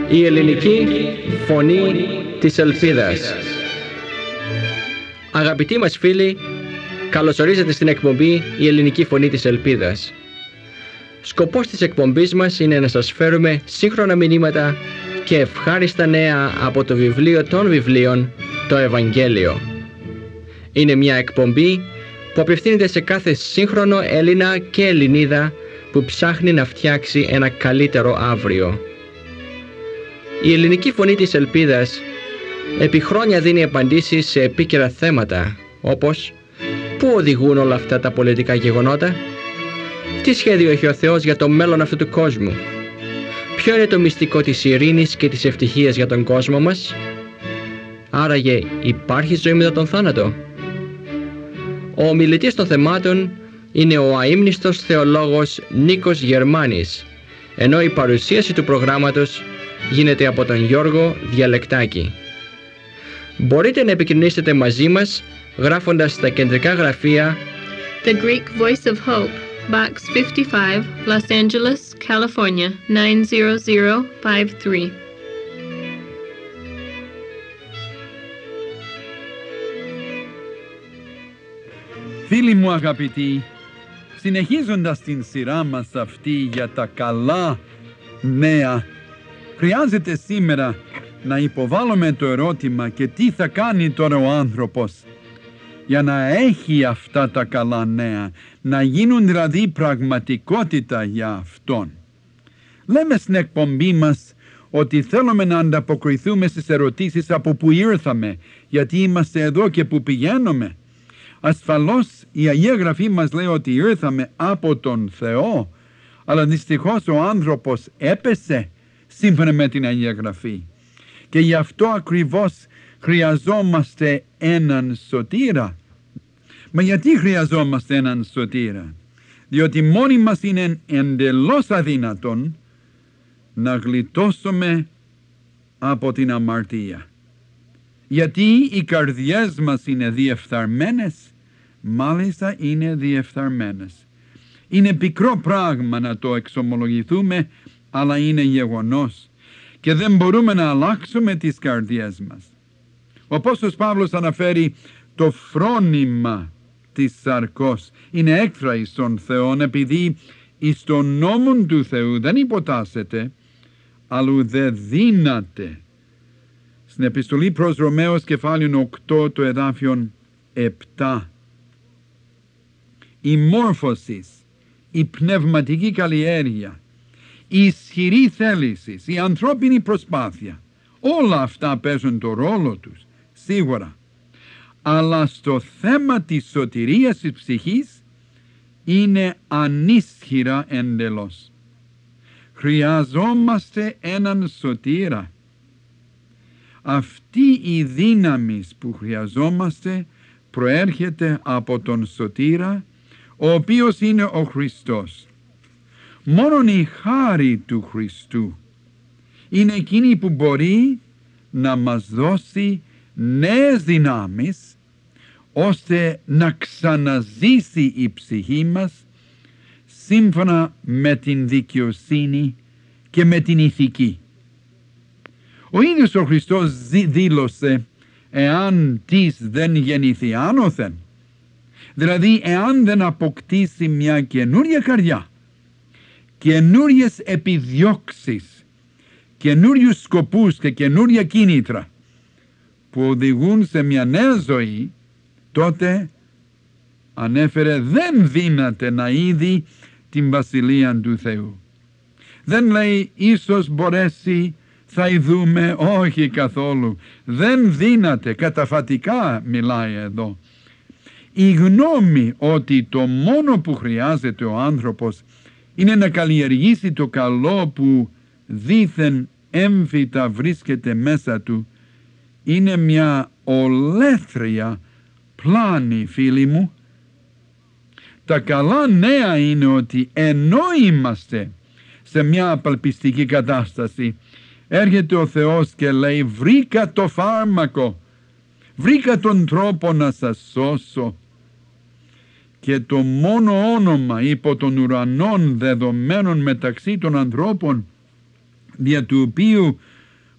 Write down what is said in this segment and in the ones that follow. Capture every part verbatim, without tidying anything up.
Η ελληνική φωνή της ελπίδας. Αγαπητοί μας φίλοι, καλωσορίζετε στην εκπομπή «Η ελληνική φωνή της ελπίδας». Σκοπός της εκπομπής μας είναι να σας φέρουμε σύγχρονα μηνύματα και ευχάριστα νέα από το βιβλίο των βιβλίων, το Ευαγγέλιο. Είναι μια εκπομπή που απευθύνεται σε κάθε σύγχρονο Έλληνα και Ελληνίδα που ψάχνει να φτιάξει ένα καλύτερο αύριο. Η ελληνική φωνή της ελπίδας επί χρόνια δίνει απαντήσεις σε επίκαιρα θέματα, όπως πού οδηγούν όλα αυτά τα πολιτικά γεγονότα, τι σχέδιο έχει ο Θεός για το μέλλον αυτού του κόσμου, ποιο είναι το μυστικό της ειρήνης και της ευτυχίας για τον κόσμο μας, άραγε υπάρχει ζωή μετά τον θάνατο. Ο ομιλητής των θεμάτων είναι ο αείμνηστος θεολόγος Νίκος Γερμάνης, ενώ η παρουσίαση του προγράμματος γίνεται από τον Γιώργο Διαλεκτάκη. Μπορείτε να επικοινωνήσετε μαζί μας γράφοντας στα κεντρικά γραφεία The Greek Voice of Hope, Box fifty-five, Los Angeles, California, nine zero zero five three. Φίλοι μου αγαπητοί, συνεχίζοντας την σειρά μας αυτή για τα καλά νέα, χρειάζεται σήμερα να υποβάλλουμε το ερώτημα και τι θα κάνει τώρα ο άνθρωπος για να έχει αυτά τα καλά νέα, να γίνουν δηλαδή πραγματικότητα για αυτόν. Λέμε στην εκπομπή μας ότι θέλουμε να ανταποκριθούμε στις ερωτήσεις από που ήρθαμε, γιατί είμαστε εδώ και που πηγαίνουμε. Ασφαλώς η Αγία Γραφή μας λέει ότι ήρθαμε από τον Θεό, αλλά δυστυχώς ο άνθρωπος έπεσε σύμφωνα με την Αγία Γραφή. Και γι' αυτό ακριβώς χρειαζόμαστε έναν σωτήρα. Μα γιατί χρειαζόμαστε έναν σωτήρα? Διότι μόνοι μας είναι εντελώς αδύνατον να γλιτώσουμε από την αμαρτία. Γιατί οι καρδιές μας είναι διεφθαρμένες, μάλιστα είναι διεφθαρμένες. Είναι πικρό πράγμα να το εξομολογηθούμε, αλλά είναι γεγονός και δεν μπορούμε να αλλάξουμε τις καρδιές μας. Ο Απόστολος Παύλος αναφέρει το φρόνημα της σαρκός. Είναι έκφρα εις τον Θεόν, επειδή εις τον νόμον του Θεού δεν υποτάσσεται, αλλού δεν δύναται. Στην επιστολή προς Ρωμαίους κεφάλαιο οκτώ, το εδάφιον επτά. Η μόρφωση, η πνευματική καλλιέργεια, η ισχυρή θέληση, η ανθρώπινη προσπάθεια, όλα αυτά παίζουν το ρόλο τους, σίγουρα. Αλλά στο θέμα της σωτηρίας της ψυχής είναι ανίσχυρα εντελώς. Χρειαζόμαστε έναν σωτήρα. Αυτή η δύναμη που χρειαζόμαστε προέρχεται από τον σωτήρα, ο οποίος είναι ο Χριστός. Μόνον η χάρη του Χριστού είναι εκείνη που μπορεί να μας δώσει νέες δυνάμεις, ώστε να ξαναζήσει η ψυχή μας σύμφωνα με την δικαιοσύνη και με την ηθική. Ο ίδιος ο Χριστός δήλωσε, εάν της δεν γεννηθεί άνωθεν, δηλαδή εάν δεν αποκτήσει μια καινούρια καρδιά, καινούριες επιδιώξεις, καινούριους σκοπούς και καινούρια κίνητρα που οδηγούν σε μια νέα ζωή, τότε ανέφερε δεν δύναται να είδει την Βασιλεία του Θεού. Δεν λέει ίσως μπορέσει, θα ειδούμε, όχι καθόλου. Δεν δύναται, καταφατικά μιλάει εδώ. Η γνώμη ότι το μόνο που χρειάζεται ο άνθρωπος είναι να καλλιεργήσει το καλό που δήθεν έμφυτα βρίσκεται μέσα του, είναι μια ολέθρια πλάνη, φίλοι μου. Τα καλά νέα είναι ότι ενώ είμαστε σε μια απελπιστική κατάσταση, έρχεται ο Θεός και λέει βρήκα το φάρμακο, βρήκα τον τρόπο να σας σώσω. Και το μόνο όνομα υπό των ουρανών δεδομένων μεταξύ των ανθρώπων, δια του οποίου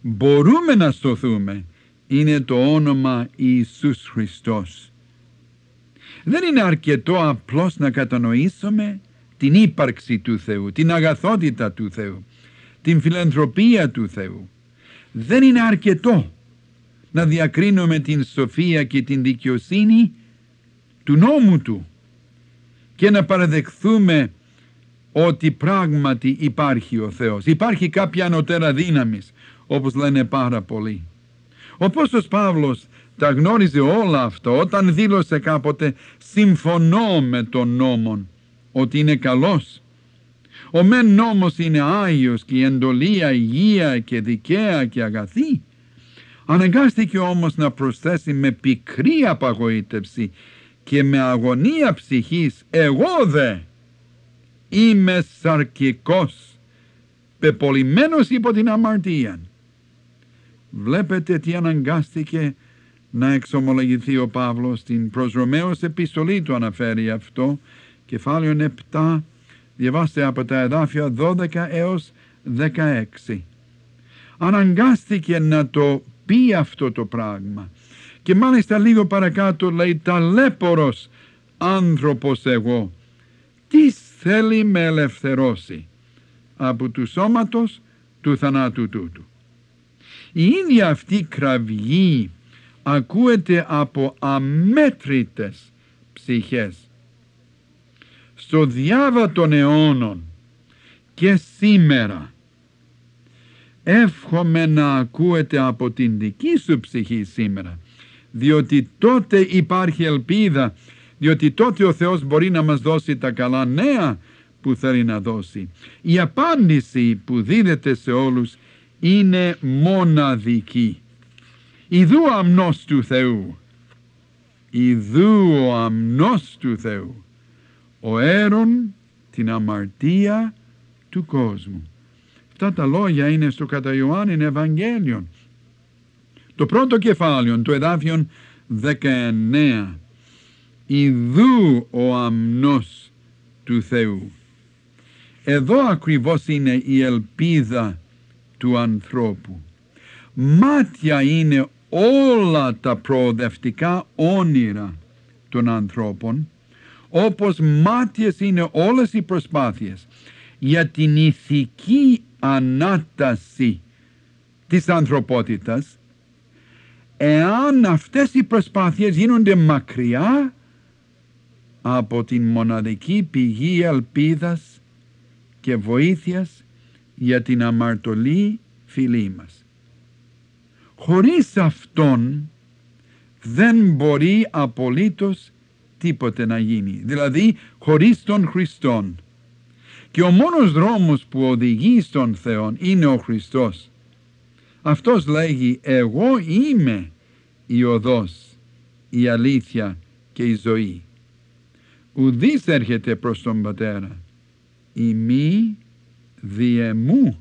μπορούμε να σωθούμε είναι το όνομα Ιησούς Χριστός. Δεν είναι αρκετό απλώς να κατανοήσουμε την ύπαρξη του Θεού, την αγαθότητα του Θεού, την φιλανθρωπία του Θεού. Δεν είναι αρκετό να διακρίνουμε την σοφία και την δικαιοσύνη του νόμου Του και να παραδεχθούμε ότι πράγματι υπάρχει ο Θεός. Υπάρχει κάποια ανωτέρα δύναμης, όπως λένε πάρα πολλοί. Ο Απόστολος Παύλος τα γνώριζε όλα αυτά όταν δήλωσε κάποτε «Συμφωνώ με τον νόμον ότι είναι καλός. Ο μεν νόμος είναι άγιος και η εντολή αγία και δικαία και αγαθή». Αναγκάστηκε όμως να προσθέσει με πικρή απαγοήτευση και με αγωνία ψυχής «Εγώ δε είμαι σαρκικός, πεπολιμένος υπό την αμαρτία». Βλέπετε τι αναγκάστηκε να εξομολογηθεί ο Παύλος. Στην προς Ρωμαίους επιστολή του αναφέρει αυτό, κεφάλαιο επτά, διαβάστε από τα εδάφια δώδεκα έως δεκαέξι. Αναγκάστηκε να το πει αυτό το πράγμα και μάλιστα λίγο παρακάτω λέει «Ταλέπορος άνθρωπος εγώ, τι θέλει με ελευθερώσει από του σώματος του θανάτου τούτου». Η ίδια αυτή κραυγή ακούεται από αμέτρητες ψυχές στο διάβα των αιώνων και σήμερα. Εύχομαι να ακούεται από την δική σου ψυχή σήμερα, διότι τότε υπάρχει ελπίδα, διότι τότε ο Θεός μπορεί να μας δώσει τα καλά νέα που θέλει να δώσει. Η απάντηση που δίνεται σε όλους είναι μοναδική. Ιδού ο αμνός του Θεού, ιδού ο αμνός του Θεού, ο έρων την αμαρτία του κόσμου. Αυτά τα λόγια είναι στο κατά Ιωάννην Ευαγγέλιον. Το πρώτο κεφάλαιο, το εδάφιον δεκαεννέα. Ιδού ο αμνός του Θεού. Εδώ ακριβώς είναι η ελπίδα του ανθρώπου. Μάτια είναι όλα τα προοδευτικά όνειρα των ανθρώπων, όπως μάτιες είναι όλες οι προσπάθειες για την ηθική ανάταση της ανθρωπότητας, εάν αυτές οι προσπάθειες γίνονται μακριά από την μοναδική πηγή ελπίδας και βοήθειας για την αμαρτωλή φυλή μας. Χωρίς αυτόν δεν μπορεί απολύτως τίποτε να γίνει, δηλαδή χωρίς τον Χριστόν. Και ο μόνος δρόμος που οδηγεί στον Θεό είναι ο Χριστός. Αυτός λέγει «Εγώ είμαι η οδός, η αλήθεια και η ζωή. Ουδής έρχεται προς τον Πατέρα, ημί δι' εμού».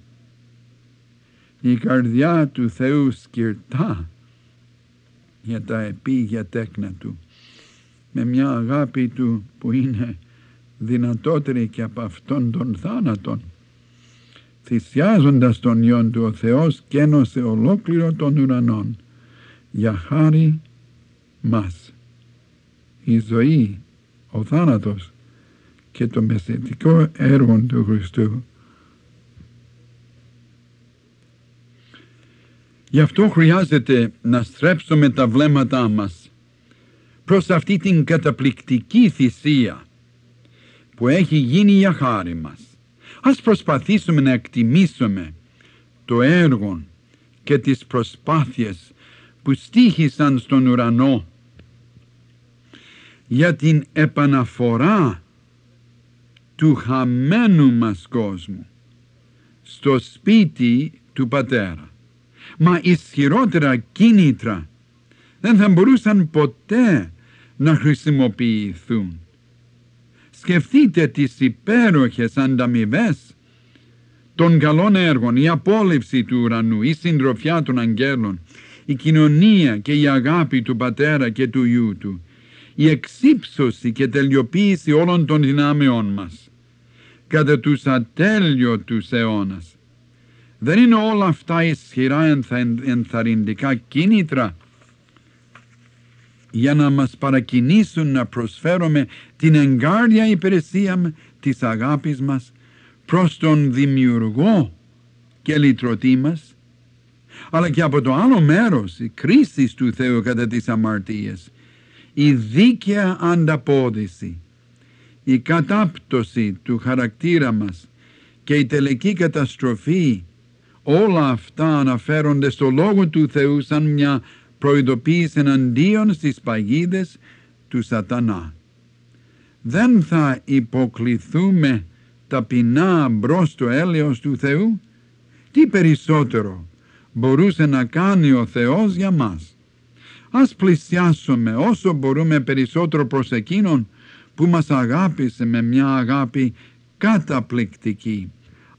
Η καρδιά του Θεού σκυρτά για τα επίγεια τέκνα Του, με μια αγάπη Του που είναι δυνατότερη και από αυτόν των θάνατων. Θυσιάζοντας τον Υιόν Του, ο Θεός κένωσε ολόκληρο των ουρανών για χάρη μας. Η ζωή, ο θάνατος και το μεσαιτικό έργο του Χριστού. Γι' αυτό χρειάζεται να στρέψουμε τα βλέμματά μας προς αυτή την καταπληκτική θυσία που έχει γίνει για χάρη μας. Ας προσπαθήσουμε να εκτιμήσουμε το έργο και τις προσπάθειες που στοίχησαν στον ουρανό για την επαναφορά του χαμένου μας κόσμου στο σπίτι του Πατέρα. Μα ισχυρότερα κίνητρα δεν θα μπορούσαν ποτέ να χρησιμοποιηθούν. Σκεφτείτε τις υπέροχες ανταμοιβές των καλών έργων, η απόλυψη του ουρανού, η συντροφιά των αγγέλων, η κοινωνία και η αγάπη του Πατέρα και του Υιού Του, η εξύψωση και τελειοποίηση όλων των δυνάμεών μας κατά τους ατέλειωτους αιώνας. Δεν είναι όλα αυτά ισχυρά ενθαρρυντικά κίνητρα για να μας παρακινήσουν να προσφέρουμε την εγκάρδια υπηρεσία της αγάπης μας προς τον Δημιουργό και λυτρωτή μας, αλλά και από το άλλο μέρος η κρίση του Θεού κατά τις αμαρτίες, η δίκαια ανταπόδειση, η κατάπτωση του χαρακτήρα μας και η τελική καταστροφή, όλα αυτά αναφέρονται στο Λόγο του Θεού σαν μια προειδοποίηση εναντίον στις παγίδες του Σατανά. Δεν θα υποκληθούμε ταπεινά μπρος το έλεος του Θεού? Τι περισσότερο μπορούσε να κάνει ο Θεός για μας? Ας πλησιάσουμε όσο μπορούμε περισσότερο προς Εκείνον που μας αγάπησε με μια αγάπη καταπληκτική.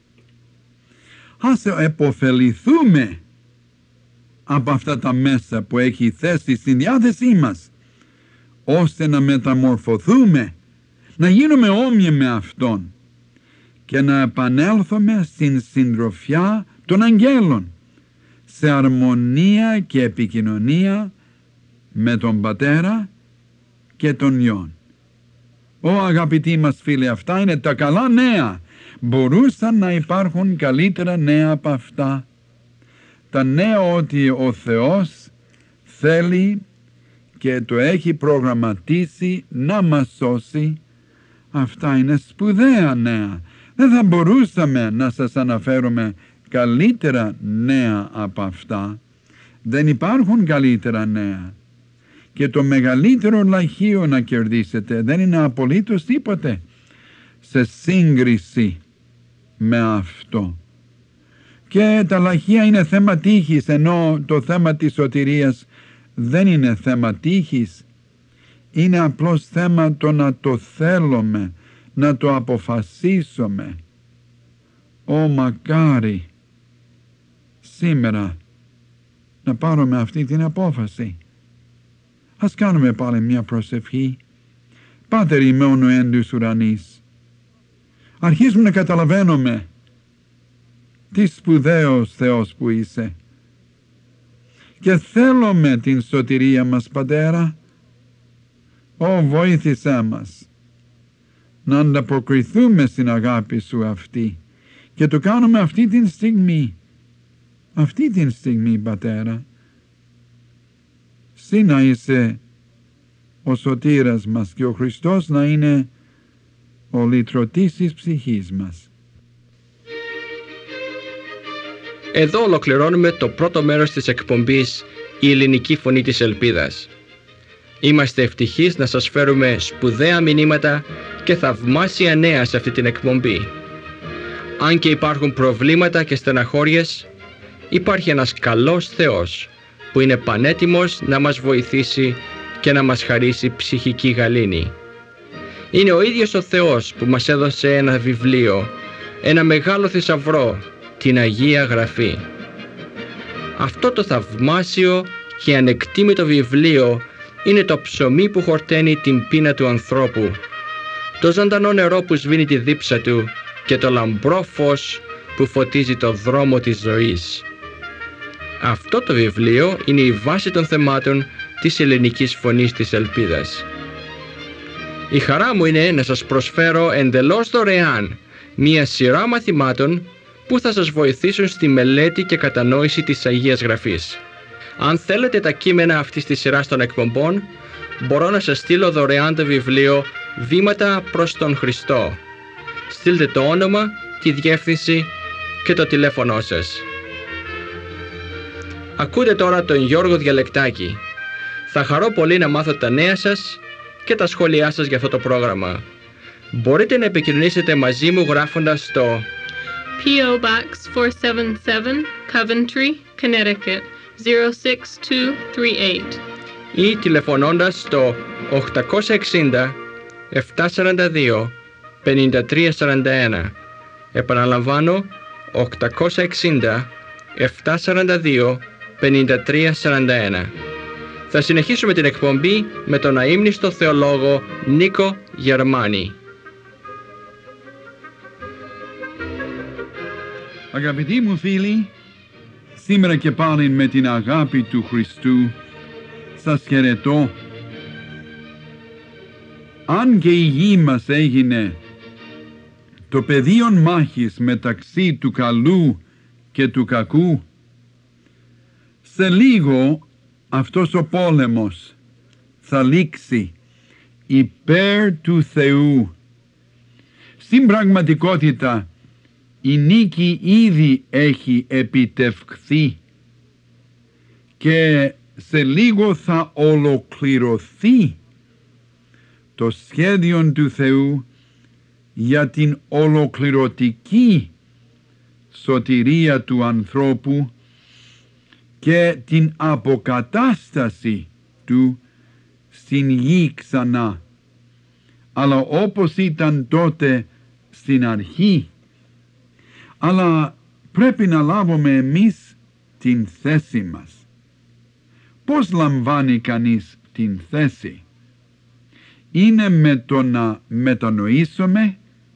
Ας επωφεληθούμε από αυτά τα μέσα που έχει θέσει στην διάθεσή μας, ώστε να μεταμορφωθούμε, να γίνουμε όμοιοι με Αυτόν και να επανέλθουμε στην συντροφιά των αγγέλων, σε αρμονία και επικοινωνία με τον Πατέρα και τον Υιόν. Ω αγαπητοί μας φίλοι, αυτά είναι τα καλά νέα. Μπορούσαν να υπάρχουν καλύτερα νέα από αυτά. Τα νέα ότι ο Θεός θέλει και το έχει προγραμματίσει να μας σώσει, αυτά είναι σπουδαία νέα. Δεν θα μπορούσαμε να σας αναφέρουμε καλύτερα νέα από αυτά. Δεν υπάρχουν καλύτερα νέα. Και το μεγαλύτερο λαχείο να κερδίσετε δεν είναι απολύτως τίποτε σε σύγκριση με αυτό. Και τα λαχεία είναι θέμα τύχης, ενώ το θέμα της σωτηρίας δεν είναι θέμα τύχης. Είναι απλώς θέμα το να το θέλουμε, να το αποφασίσουμε. Ω μακάρι σήμερα να πάρουμε αυτή την απόφαση. Ας κάνουμε πάλι μια προσευχή. Πάτερ ημών ο εν τους ουρανείς, αρχίζουμε να καταλαβαίνουμε τι σπουδαίος Θεός που είσαι και θέλουμε την σωτηρία μας, Πατέρα. Ω, βοήθησέ μας να ανταποκριθούμε στην αγάπη Σου αυτή και το κάνουμε αυτή την στιγμή, αυτή την στιγμή, Πατέρα. Συ να είσαι ο σωτήρας μας και ο Χριστός να είναι ο λυτρωτής της ψυχής μας. Εδώ ολοκληρώνουμε το πρώτο μέρος της εκπομπής «Η ελληνική φωνή της ελπίδας». Είμαστε ευτυχείς να σας φέρουμε σπουδαία μηνύματα και θαυμάσια νέα σε αυτή την εκπομπή. Αν και υπάρχουν προβλήματα και στεναχώριες, υπάρχει ένας καλός Θεός που είναι πανέτοιμος να μας βοηθήσει και να μας χαρίσει ψυχική γαλήνη. Είναι ο ίδιος ο Θεός που μας έδωσε ένα βιβλίο, ένα μεγάλο θησαυρό, την Αγία Γραφή. Αυτό το θαυμάσιο και ανεκτήμητο βιβλίο είναι το ψωμί που χορταίνει την πείνα του ανθρώπου, το ζωντανό νερό που σβήνει τη δίψα του και το λαμπρό φως που φωτίζει το δρόμο της ζωής. Αυτό το βιβλίο είναι η βάση των θεμάτων της ελληνικής φωνής της ελπίδας. Η χαρά μου είναι να σας προσφέρω εντελώς δωρεάν μία σειρά μαθημάτων που θα σας βοηθήσουν στη μελέτη και κατανόηση της Αγίας Γραφής. Αν θέλετε τα κείμενα αυτής της σειράς των εκπομπών, μπορώ να σας στείλω δωρεάν το βιβλίο «Βήματα προς τον Χριστό». Στείλτε το όνομα, τη διεύθυνση και το τηλέφωνό σας. Ακούτε τώρα τον Γιώργο Διαλεκτάκη. Θα χαρώ πολύ να μάθω τα νέα σας και τα σχόλιά σας για αυτό το πρόγραμμα. Μπορείτε να επικοινωνήσετε μαζί μου γράφοντας στο πι ο Box four seventy-seven, Coventry, Connecticut zero six two three eight ή τηλεφωνώντας στο οκτακόσια εξήντα επτακόσια σαράντα δύο πενήντα τρία σαράντα ένα. Επαναλαμβάνω, οκτακόσια εξήντα επτακόσια σαράντα δύο πενήντα τρία σαράντα ένα. Θα συνεχίσουμε την εκπομπή με τον αείμνηστο θεολόγο Νίκο Γερμάνη. Αγαπητοί μου φίλοι, σήμερα και πάλι με την αγάπη του Χριστού σας χαιρετώ. Αν και η γη μας έγινε το πεδίο μάχης μεταξύ του καλού και του κακού, σε λίγο αυτός ο πόλεμος θα λήξει υπέρ του Θεού. Στην πραγματικότητα η νίκη ήδη έχει επιτευχθεί και σε λίγο θα ολοκληρωθεί το σχέδιο του Θεού για την ολοκληρωτική σωτηρία του ανθρώπου και την αποκατάσταση του στην γη ξανά, αλλά όπως ήταν τότε στην αρχή. Αλλά πρέπει να λάβουμε εμείς την θέση μας. Πώς λαμβάνει κανείς την θέση? Είναι με το να μετανοήσουμε,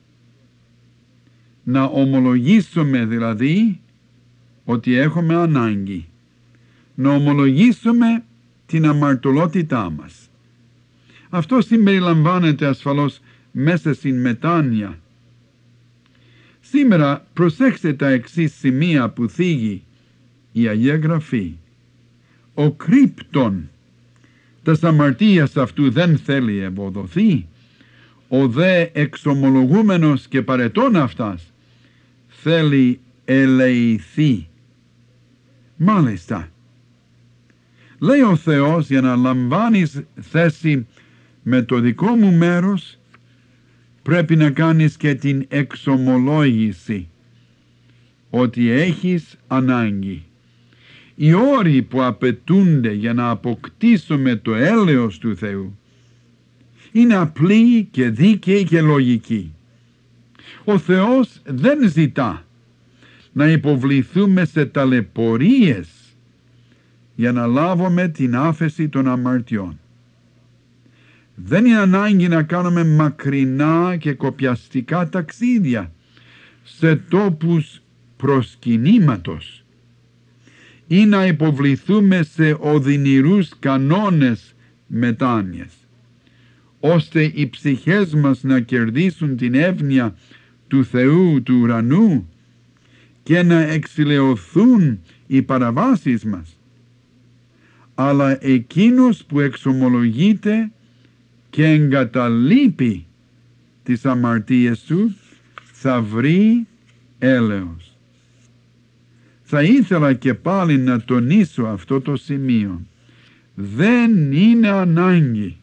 να ομολογήσουμε δηλαδή ότι έχουμε ανάγκη, να ομολογήσουμε την αμαρτωλότητά μας. Αυτό συμπεριλαμβάνεται ασφαλώς μέσα στην μετάνοια. Σήμερα προσέξτε τα εξής σημεία που θίγει η Αγία Γραφή. Ο κρύπτον τας αμαρτίας αυτού δεν θέλει ευωδοθεί, ο δε εξομολογούμενος και παρετών αυτάς θέλει ελεηθεί. Μάλιστα, λέει ο Θεός, για να λαμβάνεις θέση με το δικό μου μέρος, πρέπει να κάνεις και την εξομολόγηση ότι έχεις ανάγκη. Οι όροι που απαιτούνται για να αποκτήσουμε το έλεος του Θεού είναι απλοί και δίκαιοι και λογικοί. Ο Θεός δεν ζητά να υποβληθούμε σε ταλαιπωρίες για να λάβουμε την άφεση των αμαρτιών. Δεν είναι ανάγκη να κάνουμε μακρινά και κοπιαστικά ταξίδια σε τόπους προσκυνήματος ή να υποβληθούμε σε οδυνηρούς κανόνες μετάνοιας, ώστε οι ψυχές μας να κερδίσουν την εύνοια του Θεού του ουρανού και να εξηλαιωθούν οι παραβάσεις μας. Αλλά εκείνος που εξομολογείται και εγκαταλείπει τις αμαρτίες του θα βρει έλεος. Θα ήθελα και πάλι να τονίσω αυτό το σημείο. Δεν είναι ανάγκη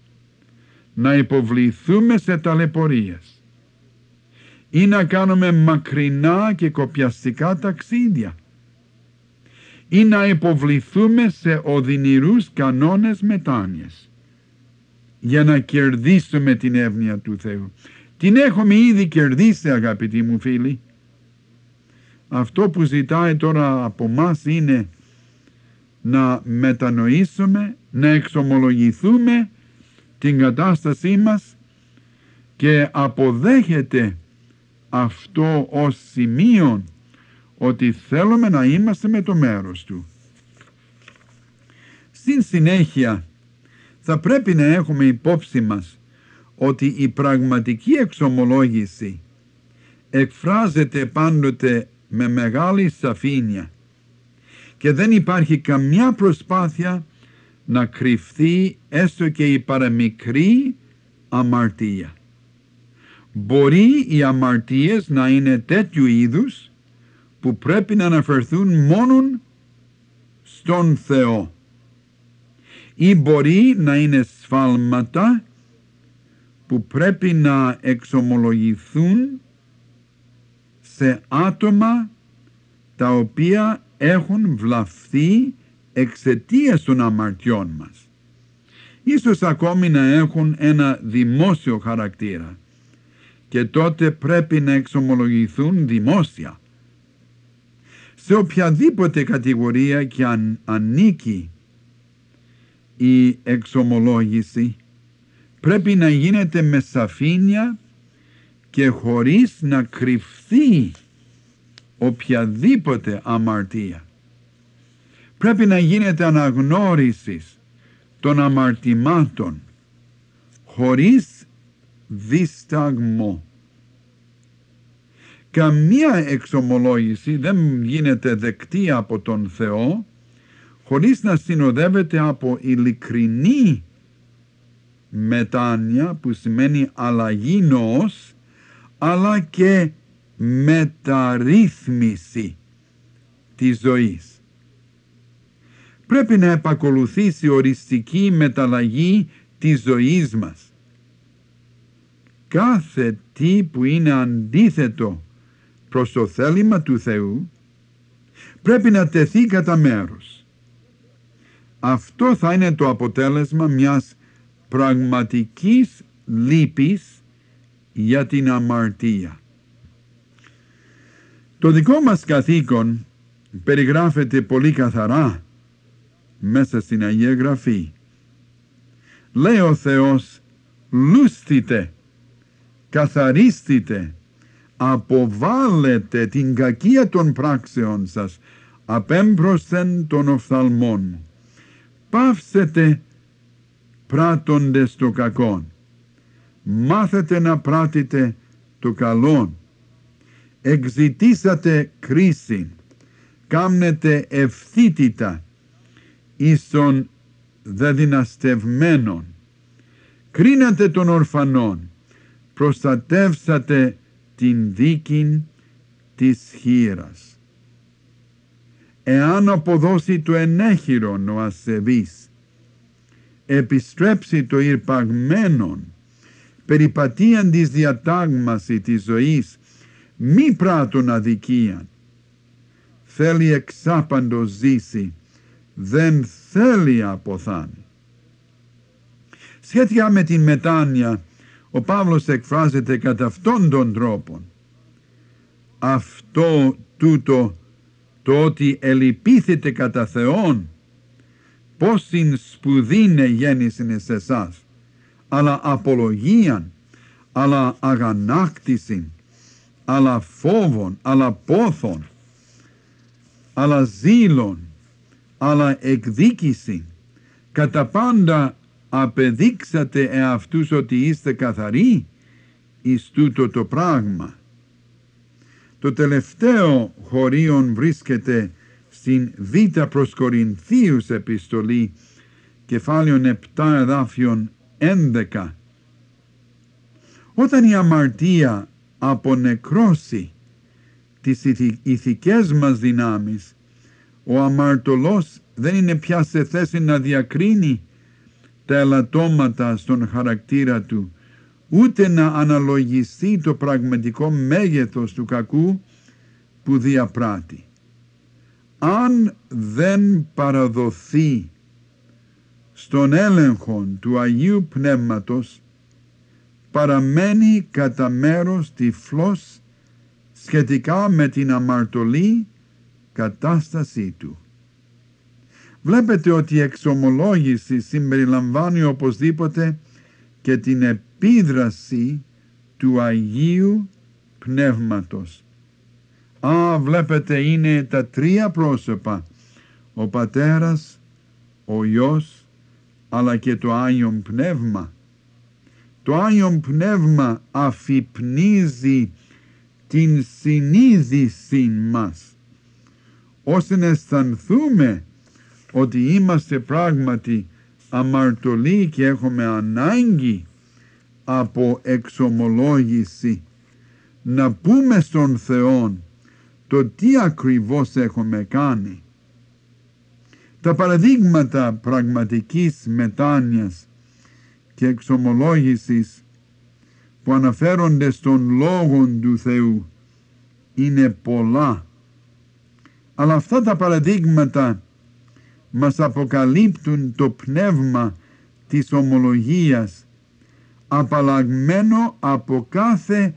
να υποβληθούμε σε ταλαιπωρίες ή να κάνουμε μακρινά και κοπιαστικά ταξίδια ή να υποβληθούμε σε οδυνηρούς κανόνες μετάνοιας για να κερδίσουμε την εύνοια του Θεού. Την έχουμε ήδη κερδίσει, αγαπητοί μου φίλοι. Αυτό που ζητάει τώρα από μας είναι να μετανοήσουμε, να εξομολογηθούμε την κατάστασή μας και αποδέχεται αυτό ως σημείο ότι θέλουμε να είμαστε με το μέρος του. Στην συνέχεια θα πρέπει να έχουμε υπόψη μας ότι η πραγματική εξομολόγηση εκφράζεται πάντοτε με μεγάλη σαφήνεια και δεν υπάρχει καμιά προσπάθεια να κρυφθεί έστω και η παραμικρή αμαρτία. Μπορεί οι αμαρτίες να είναι τέτοιου είδους που πρέπει να αναφερθούν μόνον στον Θεό, ή μπορεί να είναι σφάλματα που πρέπει να εξομολογηθούν σε άτομα τα οποία έχουν βλαφθεί εξαιτίας των αμαρτιών μας. Ίσως ακόμη να έχουν ένα δημόσιο χαρακτήρα και τότε πρέπει να εξομολογηθούν δημόσια. Σε οποιαδήποτε κατηγορία και αν ανήκει η εξομολόγηση, πρέπει να γίνεται με σαφήνεια και χωρίς να κρυφθεί οποιαδήποτε αμαρτία. Πρέπει να γίνεται αναγνώρισης των αμαρτημάτων χωρίς δισταγμό. Καμία εξομολόγηση δεν γίνεται δεκτή από τον Θεό χωρίς να συνοδεύεται από ειλικρινή μετάνοια, που σημαίνει αλλαγή νοός, αλλά και μεταρρύθμιση της ζωής. Πρέπει να επακολουθήσει οριστική μεταλλαγή της ζωής μας. Κάθε τι που είναι αντίθετο προς το θέλημα του Θεού πρέπει να τεθεί κατά μέρος. Αυτό θα είναι το αποτέλεσμα μιας πραγματικής λύπης για την αμαρτία. Το δικό μας καθήκον περιγράφεται πολύ καθαρά μέσα στην Αγία Γραφή. Λέει ο Θεός, λούστητε, καθαρίστητε, αποβάλλετε την κακία των πράξεων σας, απέμπροσθεν των οφθαλμών μου. Πάυσετε πράττοντες το κακόν. Μάθετε να πράττετε το καλόν. Εξητήσατε κρίση. Κάμνετε ευθύτητα εις των δεδυναστευμένων. Κρίνατε των ορφανών. Προστατεύσατε την δίκην της χήρας. Εάν αποδώσει το ενέχειρον ο ασεβής, επιστρέψει το ηρπαγμένον, περιπατίαν της διατάγμαση της ζωής, μη πράττουν αδικίαν. Θέλει εξάπαντος ζήσει, δεν θέλει αποθάνει. Σχετικά με την μετάνοια, ο Παύλος εκφράζεται κατά αυτόν τον τρόπο. Αυτό τούτο, το ότι ελυπήθητε κατά Θεόν, πόσην σπουδήνε γέννησιν εις εσάς, αλλά απολογίαν, αλλά αγανάκτησιν, αλλά φόβον, αλλά πόθον, αλλά ζήλων, αλλά εκδίκησιν, κατά πάντα απεδείξατε εαυτούς ότι είστε καθαροί εις τούτο το πράγμα. Το τελευταίο χωρίον βρίσκεται στην Β' προς Κορινθίους επιστολή, κεφάλαιον επτά εδάφιον έντεκα. Όταν η αμαρτία απονεκρώσει τις ηθικές μας δυνάμεις, ο αμαρτωλός δεν είναι πια σε θέση να διακρίνει τα ελαττώματα στον χαρακτήρα του, ούτε να αναλογιστεί το πραγματικό μέγεθος του κακού που διαπράττει. Αν δεν παραδοθεί στον έλεγχο του Αγίου Πνεύματος, παραμένει κατά μέρος τυφλός σχετικά με την αμαρτωλή κατάστασή του. Βλέπετε ότι η εξομολόγηση συμπεριλαμβάνει οπωσδήποτε και την επίδραση του Αγίου Πνεύματος. Α, βλέπετε, είναι τα τρία πρόσωπα, ο Πατέρας, ο Υιός, αλλά και το Άγιον Πνεύμα. Το Άγιον Πνεύμα αφυπνίζει την συνείδηση μας, ώστε να αισθανθούμε ότι είμαστε πράγματι αμαρτωλοί και έχουμε ανάγκη από εξομολόγηση, να πούμε στον Θεό το τι ακριβώς έχουμε κάνει. Τα παραδείγματα πραγματικής μετάνοιας και εξομολόγησης που αναφέρονται στον Λόγον του Θεού είναι πολλά, αλλά αυτά τα παραδείγματα μας αποκαλύπτουν το πνεύμα της ομολογίας, απαλλαγμένο από κάθε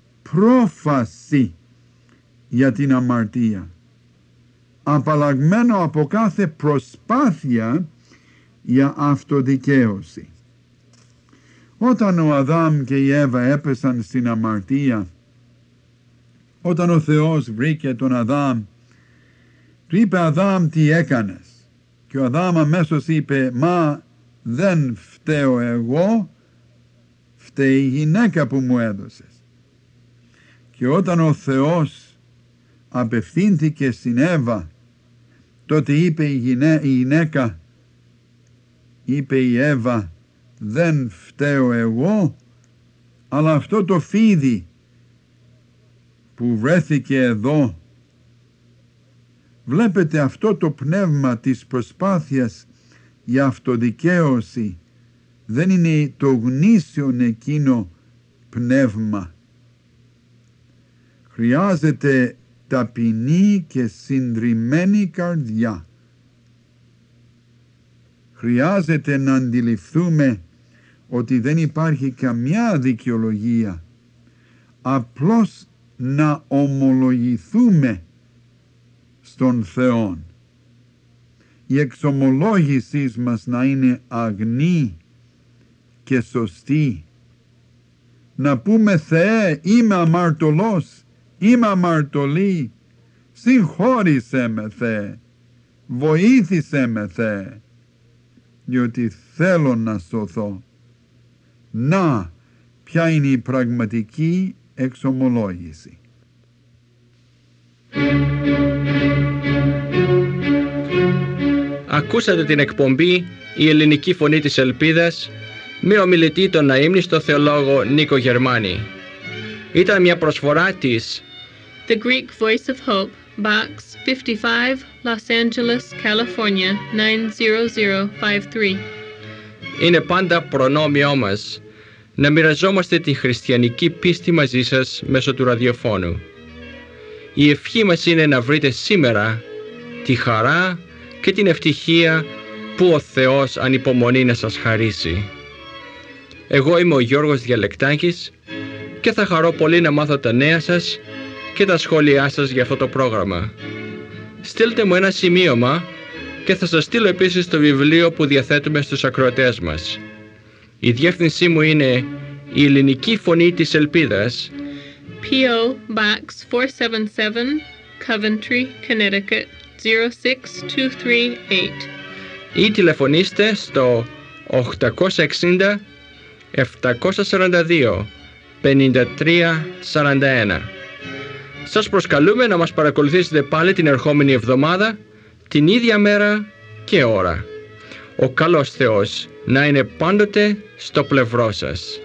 πρόφαση για την αμαρτία, απαλλαγμένο από κάθε προσπάθεια για αυτοδικαίωση. Όταν ο Αδάμ και η Εύα έπεσαν στην αμαρτία, Όταν ο Θεός βρήκε τον Αδάμ, του είπε «Αδάμ, τι έκανες?» Και ο Αδάμ αμέσως είπε «Μα δεν φταίω εγώ, φταίει η γυναίκα που μου έδωσες». Και όταν ο Θεός απευθύνθηκε στην Εύα, τότε είπε η, γυναί, η γυναίκα, είπε η Εύα «Δεν φταίω εγώ, αλλά αυτό το φίδι που βρέθηκε εδώ». Βλέπετε, αυτό το πνεύμα της προσπάθειας για αυτοδικαίωση δεν είναι το γνήσιον εκείνο πνεύμα. Χρειάζεται ταπεινή και συντριμμένη καρδιά. Χρειάζεται να αντιληφθούμε ότι δεν υπάρχει καμιά δικαιολογία, απλώς να ομολογηθούμε στον Θεό. Η εξομολόγησή μας να είναι αγνή και σωστή. Να πούμε «Θεέ, είμαι αμαρτωλός, είμαι αμαρτωλή, συγχώρησέ με Θεέ, βοήθησέ με Θεέ, διότι θέλω να σωθώ». Να, ποια είναι η πραγματική εξομολόγηση. Ακούσατε την εκπομπή «Η ελληνική φωνή της ελπίδας» με ομιλητή τον αείμνηστο θεολόγο Νίκο Γερμάνη. Ήταν μια προσφορά της The Greek Voice of Hope, Box fifty-five, Los Angeles, California nine zero zero five three. Είναι πάντα προνόμιό μας να μοιραζόμαστε τη χριστιανική πίστη μαζί σας μέσω του ραδιοφώνου. Η ευχή μας είναι να βρείτε σήμερα τη χαρά και την ευτυχία που ο Θεός ανυπομονεί να σας χαρίσει. Εγώ είμαι ο Γιώργος Διαλεκτάκης και θα χαρώ πολύ να μάθω τα νέα σας και τα σχόλιά σας για αυτό το πρόγραμμα. Στείλτε μου ένα σημείωμα και θα σας στείλω επίσης το βιβλίο που διαθέτουμε στους ακροατές μας. Η διεύθυνσή μου είναι η Ελληνική Φωνή της Ελπίδας, P O Box four seven seven, Coventry, Connecticut zero six two three eight. ή τηλεφωνήστε στο οκτακόσια εξήντα επτακόσια σαράντα δύο πενήντα τρία σαράντα ένα. Σας προσκαλούμε να μας παρακολουθήσετε πάλι την ερχόμενη εβδομάδα, την ίδια μέρα και ώρα. Ο καλός Θεός να είναι πάντοτε στο πλευρό σας.